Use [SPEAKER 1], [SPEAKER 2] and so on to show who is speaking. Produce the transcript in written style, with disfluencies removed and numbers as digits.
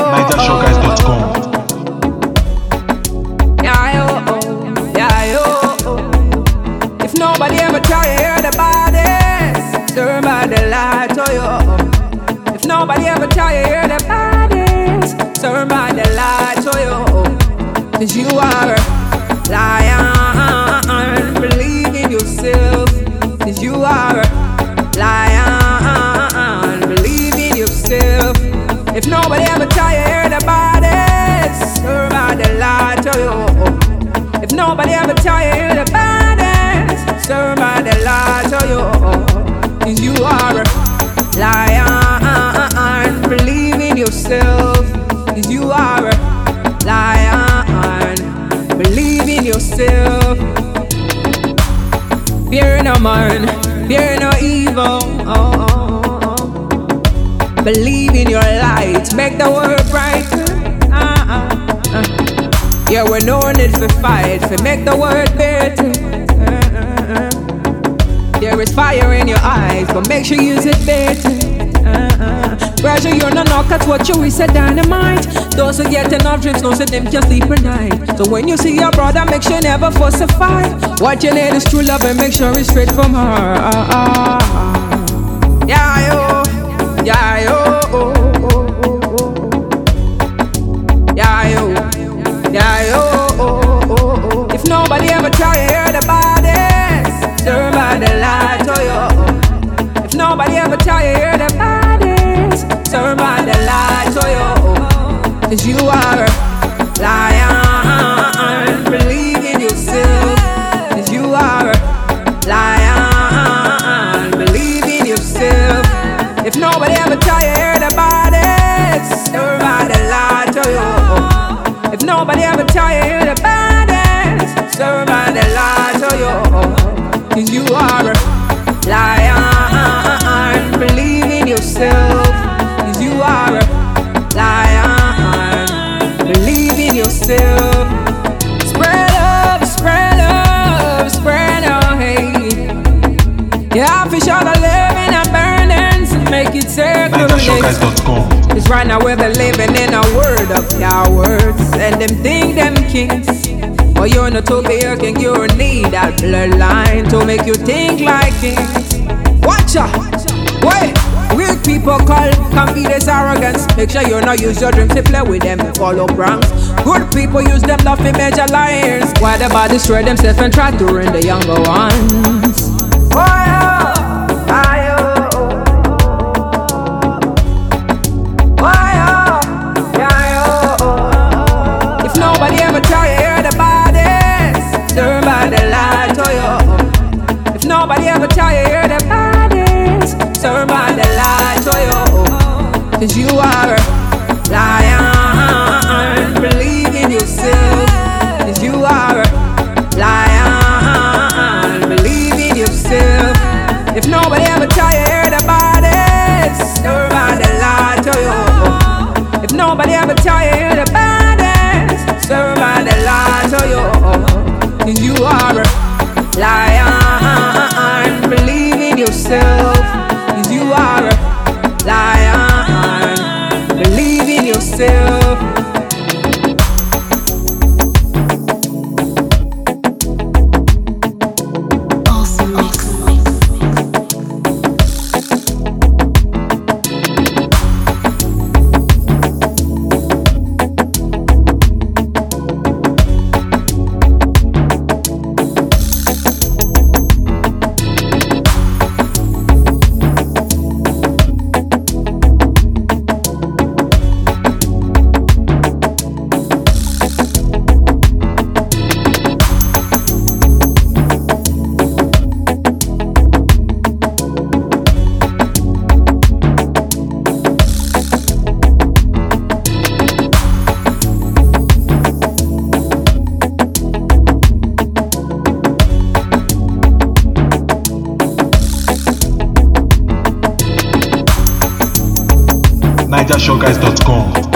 [SPEAKER 1] NigerShowGuys.com.
[SPEAKER 2] If nobody ever tell you you're the baddest, turn by the light to you. If nobody ever tell you you're the baddest, turn by the light to you. 'Cause you are a lion, believe in yourself. 'Cause you are a lion, believe in yourself. If nobody ever tell you you're the baddest, turn by the light to you. If nobody ever tell you you're the baddest, turn by the light to you. 'Cause you are a lion, believe in yourself. 'Cause you are a lion, believe in yourself. Fear no man, fear no evil. Believe in your light, make the world brighter. Yeah, we no need for fight, for make the world better. There is fire in your eyes, but make sure you use it better. Pressure you're no knock, that's what you is a dynamite. Those who get enough drinks, no say them can sleep at night. So when you see your brother, make sure never fuss a fight. What you need is true love and make sure it's straight from her. Yeah, yo, yeah, yo, yeah, yo, yeah, yo. If nobody ever tell you you're the baddest, turn by the light to you. If nobody ever tell you you're the baddest, turn by the light to you. 'Cause you are a lion, believe in yourself. 'Cause you are a lion, believe in yourself. If nobody ever tell you you're the baddest, turn by the light to you. If nobody ever tell you you're the baddest, turn by the light to you. 'Cause you are a lion, believe in yourself. 'Cause you are a lion, believe in yourself. Spread love, spread love, spread love, hey. Yeah, fish all the living and burdens and make it circulate.
[SPEAKER 1] NigerShowGuys.com.
[SPEAKER 2] It's right now we're living in a world of cowards, and them think them kings. But you're not to be a king, you need that bloodline to make you think like kings. Watch out, wait. Weak people call confidence arrogance. Make sure you not use your dreams to play with them and follow pranks. Good people use them love to major liars. Why the body destroy themselves and try to ruin the younger ones? If nobody ever tell you you're the baddest, turn by the light to you. If nobody ever tell you you're the baddest, turn by the light to you. 'Cause you are a lion, believe in yourself. 'Cause you are a lion, believe in yourself. If nobody ever tell you you're the baddest, turn by the light to you. If nobody ever tell you you're the baddest, turn by the light to you. 'Cause you are a lion, believe in yourself. 'Cause you are a lion, believe in yourself.
[SPEAKER 1] NigerShowGuys.com.